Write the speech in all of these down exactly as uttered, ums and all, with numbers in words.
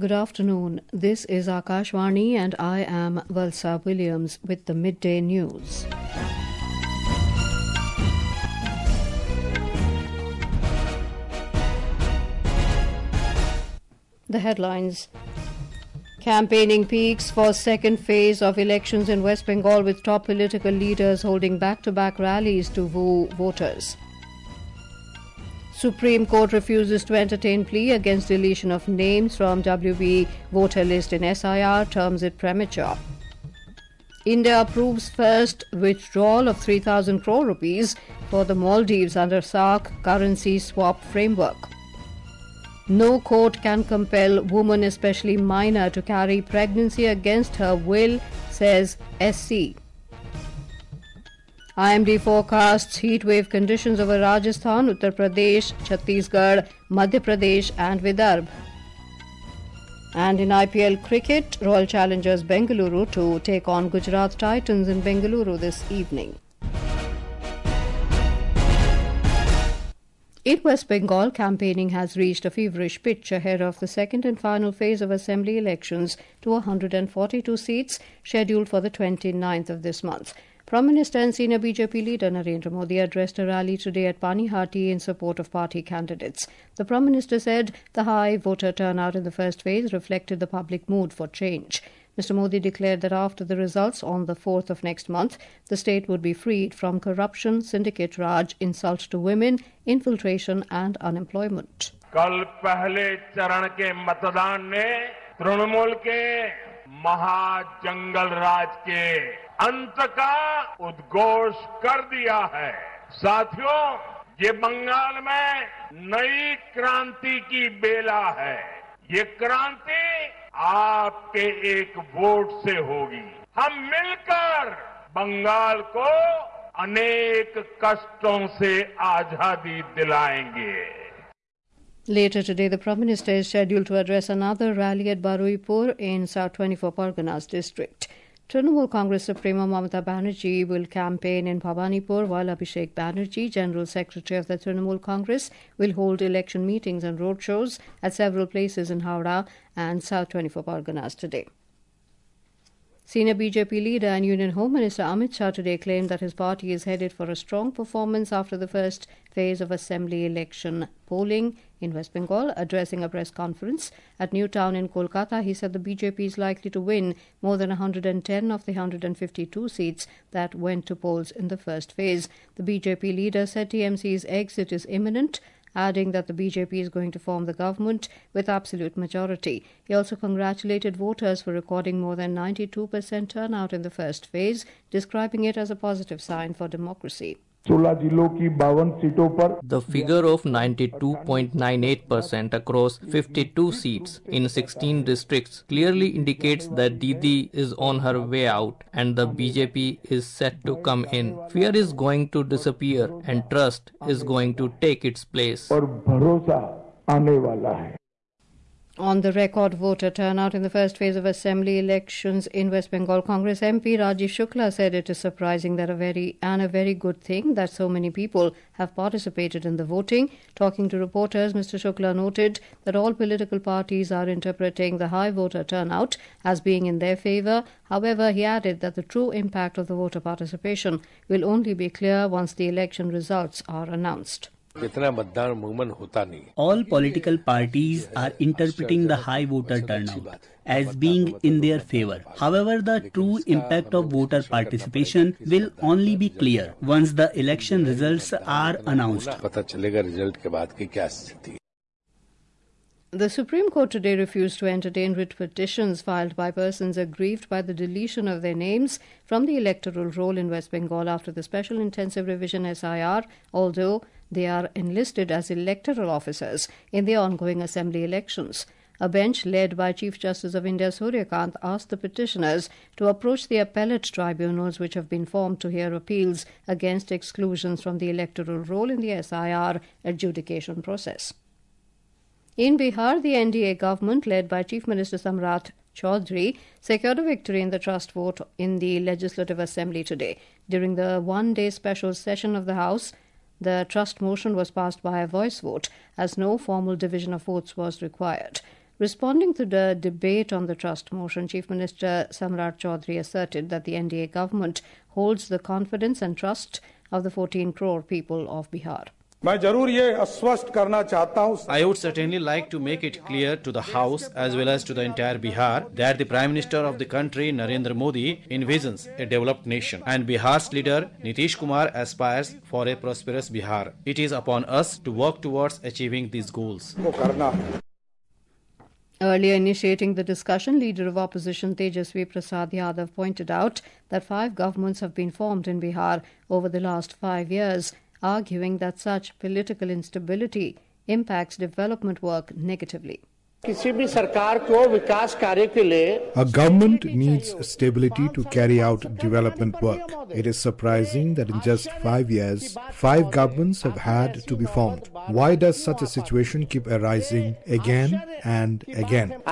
Good afternoon. This is Akashvani and I am Valsa Williams with the midday news. The headlines. Campaigning peaks for second phase of elections in West Bengal with top political leaders holding back-to-back rallies to woo voters. Supreme Court refuses to entertain plea against deletion of names from W B voter list in S I R, terms it premature. India approves first withdrawal of three thousand crore rupees for the Maldives under S A R C currency swap framework. No court can compel woman, especially minor, to carry pregnancy against her will, says S C. I M D forecasts heatwave conditions over Rajasthan, Uttar Pradesh, Chhattisgarh, Madhya Pradesh and Vidarbha. And in I P L cricket, Royal Challengers Bengaluru to take on Gujarat Titans in Bengaluru this evening. In West Bengal, campaigning has reached a feverish pitch ahead of the second and final phase of assembly elections to one hundred forty-two seats scheduled for the twenty-ninth of this month. Prime Minister and senior B J P leader Narendra Modi addressed a rally today at Panihati in support of party candidates. The Prime Minister said the high voter turnout in the first phase reflected the public mood for change. Mister Modi declared that after the results on the fourth of next month, the state would be freed from corruption, syndicate raj, insult to women, infiltration and unemployment. कल पहले चरण के मतदान ने तृणमूल के महाजंगल राज के अंत का उद्घोष कर दिया है। साथियों, ये बंगाल में नई क्रांति की बेला है। ये क्रांति आपके एक वोट से होगी। हम मिलकर बंगाल को अनेक कष्टों से आजादी दिलाएंगे। Later today, the Prime Minister is scheduled to address another rally at Baruipur in South twenty-four Parganas district. Trinamool Congress Supremo Mamata Banerjee will campaign in Bhawanipur, while Abhishek Banerjee, General Secretary of the Trinamool Congress, will hold election meetings and roadshows at several places in Howrah and South twenty-four Parganas today. Senior B J P leader and Union Home Minister Amit Shah today claimed that his party is headed for a strong performance after the first phase of assembly election polling in West Bengal. Addressing a press conference at Newtown in Kolkata, he said the B J P is likely to win more than one hundred ten of the one hundred fifty-two seats that went to polls in the first phase. The B J P leader said T M C's exit is imminent, adding that the B J P is going to form the government with absolute majority. He also congratulated voters for recording more than ninety-two percent turnout in the first phase, describing it as a positive sign for democracy. The figure of ninety-two point nine eight percent across fifty-two seats in sixteen districts clearly indicates that Didi is on her way out and the B J P is set to come in. Fear is going to disappear and trust is going to take its place. On the record voter turnout in the first phase of assembly elections in West Bengal, Congress M P Rajiv Shukla said it is surprising that a very and a very good thing that so many people have participated in the voting. Talking to reporters, Mister Shukla noted that all political parties are interpreting the high voter turnout as being in their favour. However, he added that the true impact of the voter participation will only be clear once the election results are announced. All political parties are interpreting the high voter turnout as being in their favor. However, the true impact of voter participation will only be clear once the election results are announced. The Supreme Court today refused to entertain writ petitions filed by persons aggrieved by the deletion of their names from the electoral roll in West Bengal after the Special Intensive Revision S I R, although they are enlisted as electoral officers in the ongoing assembly elections. A bench led by Chief Justice of India Surya Kant asked the petitioners to approach the appellate tribunals which have been formed to hear appeals against exclusions from the electoral roll in the S I R adjudication process. In Bihar, the N D A government, led by Chief Minister Samrat Chaudhary, secured a victory in the trust vote in the Legislative Assembly today. During the one-day special session of the House, the trust motion was passed by a voice vote, as no formal division of votes was required. Responding to the debate on the trust motion, Chief Minister Samrat Chaudhary asserted that the N D A government holds the confidence and trust of the fourteen crore people of Bihar. I would certainly like to make it clear to the House as well as to the entire Bihar that the Prime Minister of the country, Narendra Modi, envisions a developed nation and Bihar's leader, Nitish Kumar, aspires for a prosperous Bihar. It is upon us to work towards achieving these goals. Earlier initiating the discussion, Leader of Opposition Tejasvi Prasad Yadav pointed out that five governments have been formed in Bihar over the last five years, arguing that such political instability impacts development work negatively. A government needs stability to carry out development work. It is surprising that in just five years, five governments have had to be formed. Why does such a situation keep arising again and again?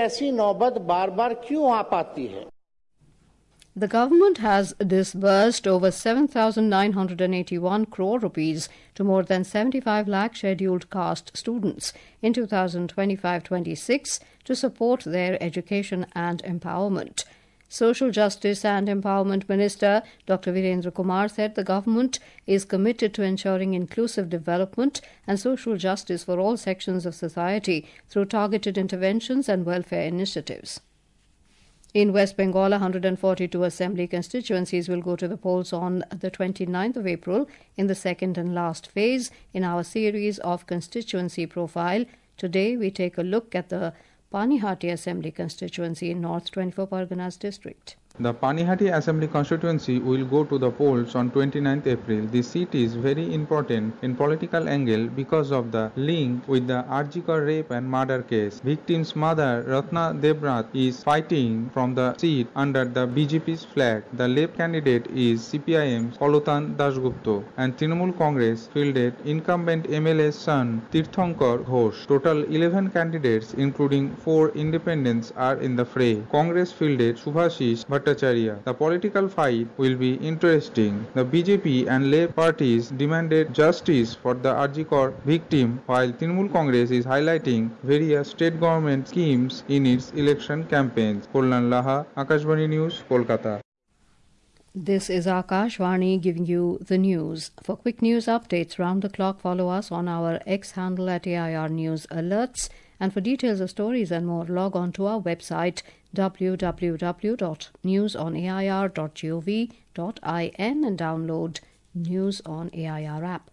The government has disbursed over seven thousand nine hundred eighty-one crore rupees to more than seventy-five lakh scheduled caste students in two thousand twenty-five twenty-six to support their education and empowerment. Social Justice and Empowerment Minister Doctor Virendra Kumar said the government is committed to ensuring inclusive development and social justice for all sections of society through targeted interventions and welfare initiatives. In West Bengal, one hundred forty-two assembly constituencies will go to the polls on the twenty-ninth of April in the second and last phase in our series of constituency profile. Today, we take a look at the Panihati Assembly constituency in North twenty-four Parganas district. The Panihati Assembly constituency will go to the polls on twenty-ninth April. This seat is very important in political angle because of the link with the R G Kar rape and murder case. Victim's mother Ratna Devnath is fighting from the seat under the B J P's flag. The left candidate is C P I M's Kolotan Dasgupta and Trinamool Congress fielded incumbent M L A's son Tirthankar Ghosh. Total eleven candidates including four independents are in the fray. Congress fielded Subhashish Bhattacharya. The political fight will be interesting. The B J P and left parties demanded justice for the R G Kar victim, while Trinamool Congress is highlighting various state government schemes in its election campaigns. Kollan Laha, Akashvani News, Kolkata. This is Akashvani giving you the news. For quick news updates round the clock, follow us on our X handle at A I R News Alerts. And for details of stories and more, log on to our website w w w dot news on a i r dot gov dot in and download News on A I R app.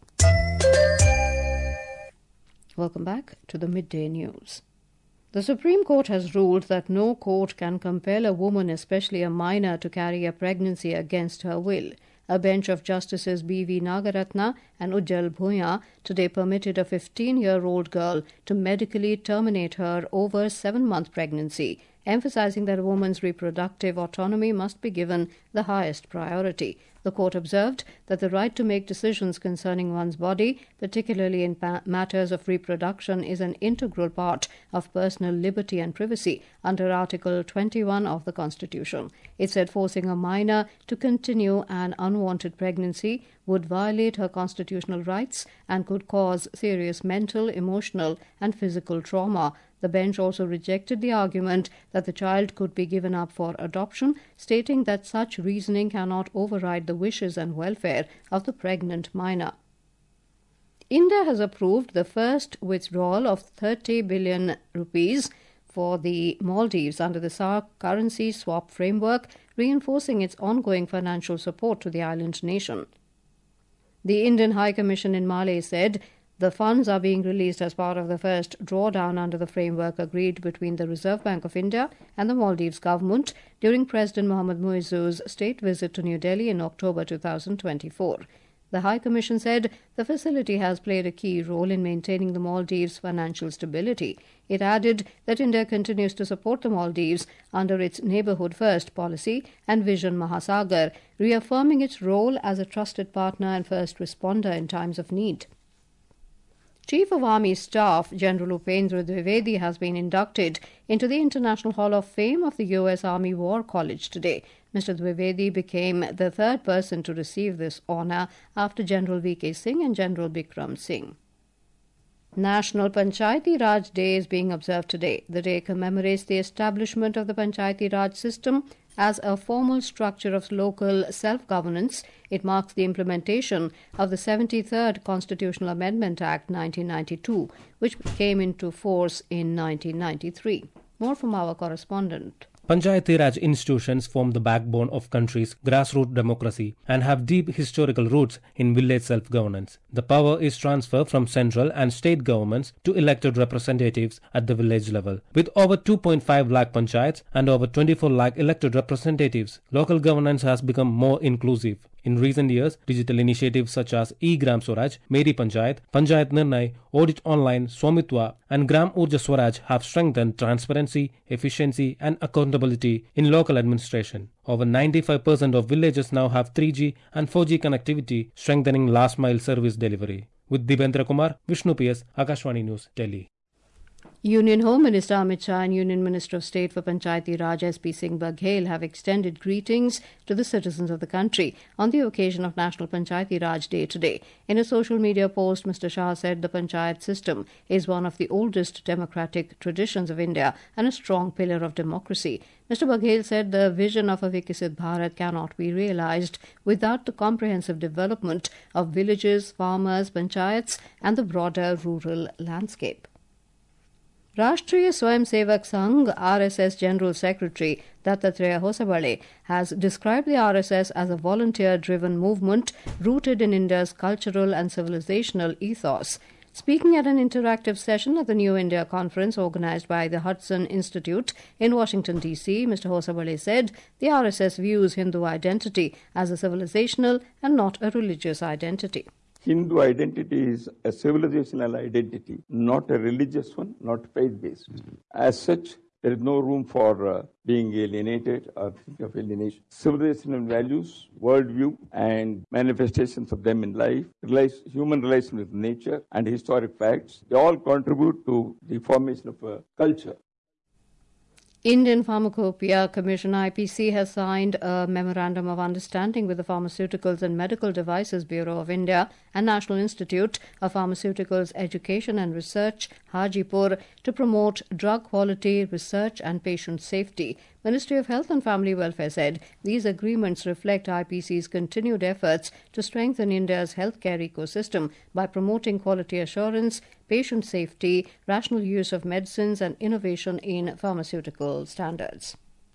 Welcome back to the midday news. The Supreme Court has ruled that no court can compel a woman, especially a minor, to carry a pregnancy against her will. A bench of Justices B V Nagaratna and Ujjal Bhuya today permitted a fifteen-year-old girl to medically terminate her over seven-month pregnancy, emphasizing that a woman's reproductive autonomy must be given the highest priority. The court observed that the right to make decisions concerning one's body, particularly in pa- matters of reproduction, is an integral part of personal liberty and privacy under Article twenty-one of the Constitution. It said forcing a minor to continue an unwanted pregnancy would violate her constitutional rights and could cause serious mental, emotional, and physical trauma. The bench also rejected the argument that the child could be given up for adoption, stating that such reasoning cannot override the wishes and welfare of the pregnant minor. India has approved the first withdrawal of thirty billion rupees for the Maldives under the S A R C currency swap framework, reinforcing its ongoing financial support to the island nation. The Indian High Commission in Male said the funds are being released as part of the first drawdown under the framework agreed between the Reserve Bank of India and the Maldives government during President Mohammad Muizzu's state visit to New Delhi in October two thousand twenty-four. The High Commission said the facility has played a key role in maintaining the Maldives' financial stability. It added that India continues to support the Maldives under its Neighbourhood First policy and Vision Mahasagar, reaffirming its role as a trusted partner and first responder in times of need. Chief of Army Staff General Upendra Dwivedi has been inducted into the International Hall of Fame of the U S Army War College today. Mister Dwivedi became the third person to receive this honour after General V K Singh and General Bikram Singh. National Panchayati Raj Day is being observed today. The day commemorates the establishment of the Panchayati Raj system as a formal structure of local self-governance. It marks the implementation of the seventy-third Constitutional Amendment Act nineteen ninety-two, which came into force in nineteen ninety-three. More from our correspondent. Panchayati Raj institutions form the backbone of country's grassroots democracy and have deep historical roots in village self-governance. The power is transferred from central and state governments to elected representatives at the village level. With over two point five lakh panchayats and over twenty-four lakh elected representatives, local governance has become more inclusive. In recent years, digital initiatives such as E-Gram Swaraj, Meri Panchayat, Panchayat Nirnay, Audit Online, Swamitwa and Gram Urja Swaraj have strengthened transparency, efficiency and accountability in local administration. Over ninety-five percent of villages now have three G and four G connectivity, strengthening last mile service delivery. With Dibendra Kumar, Vishnu P S, Akashvani News, Delhi. Union Home Minister Amit Shah and Union Minister of State for Panchayati Raj S P Singh Baghel have extended greetings to the citizens of the country on the occasion of National Panchayati Raj Day today. In a social media post, Mister Shah said the Panchayat system is one of the oldest democratic traditions of India and a strong pillar of democracy. Mister Baghel said the vision of a Vikasit Bharat cannot be realized without the comprehensive development of villages, farmers, panchayats and the broader rural landscape. Rashtriya Swayamsevak Sangh R S S General Secretary Dattatreya Hosabale has described the R S S as a volunteer-driven movement rooted in India's cultural and civilizational ethos. Speaking at an interactive session at the New India Conference organized by the Hudson Institute in Washington, D C, Mister Hosabale said the R S S views Hindu identity as a civilizational and not a religious identity. Hindu identity is a civilizational identity, not a religious one, not faith-based. As such, there is no room for uh, being alienated or think of alienation. Civilizational values, worldview, and manifestations of them in life, human relation with nature, and historic facts, they all contribute to the formation of a culture. Indian Pharmacopoeia Commission I P C has signed a Memorandum of Understanding with the Pharmaceuticals and Medical Devices Bureau of India and National Institute of Pharmaceuticals Education and Research, Hajipur, to promote drug quality, research and patient safety. Ministry of Health and Family Welfare said these agreements reflect I P C's continued efforts to strengthen India's healthcare ecosystem by promoting quality assurance, patient safety, rational use of medicines and innovation in pharmaceutical standards.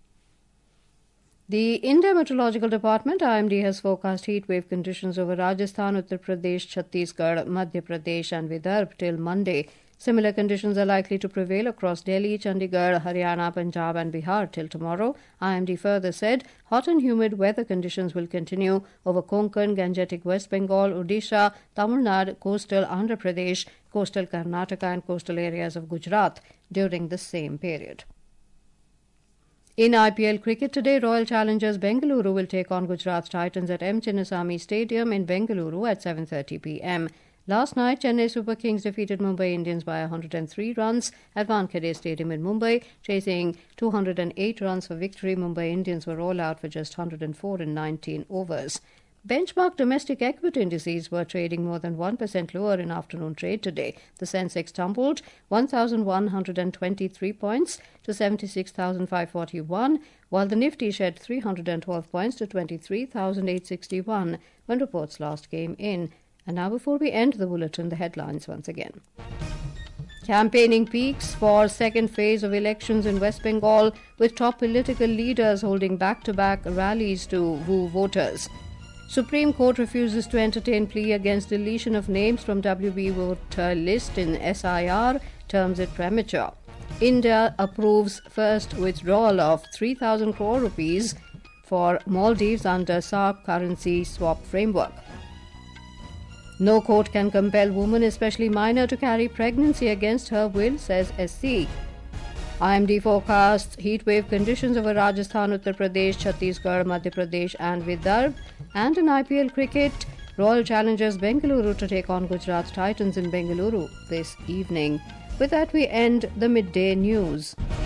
The India Meteorological Department I M D has forecast heat wave conditions over Rajasthan, Uttar Pradesh, Chhattisgarh, Madhya Pradesh and Vidarbha till Monday. Similar conditions are likely to prevail across Delhi, Chandigarh, Haryana, Punjab and Bihar till tomorrow. I M D further said hot and humid weather conditions will continue over Konkan, Gangetic West Bengal, Odisha, Tamil Nadu, coastal Andhra Pradesh, coastal Karnataka and coastal areas of Gujarat during the same period. In I P L cricket today, Royal Challengers Bengaluru will take on Gujarat Titans at M. Chinnaswamy Stadium in Bengaluru at seven thirty p m Last night, Chennai Super Kings defeated Mumbai Indians by one hundred three runs at Wankhede Stadium in Mumbai. Chasing two hundred eight runs for victory, Mumbai Indians were all out for just one hundred four in nineteen overs. Benchmark domestic equity indices were trading more than one percent lower in afternoon trade today. The Sensex tumbled one thousand one hundred twenty-three points to seventy-six thousand five hundred forty-one, while the Nifty shed three hundred twelve points to twenty-three thousand eight hundred sixty-one when reports last came in. And now, before we end the bulletin, the headlines once again. Campaigning peaks for second phase of elections in West Bengal, with top political leaders holding back-to-back rallies to woo voters. Supreme Court refuses to entertain plea against deletion of names from W B voter list in S I R, terms it premature. India approves first withdrawal of three thousand crore rupees for Maldives under SARC currency swap framework. No court can compel woman, especially minor, to carry pregnancy against her will, says S C. I M D forecasts heatwave conditions over Rajasthan, Uttar Pradesh, Chhattisgarh, Madhya Pradesh and Vidarbha. And in I P L cricket, Royal Challengers Bengaluru to take on Gujarat Titans in Bengaluru this evening. With that, we end the midday news.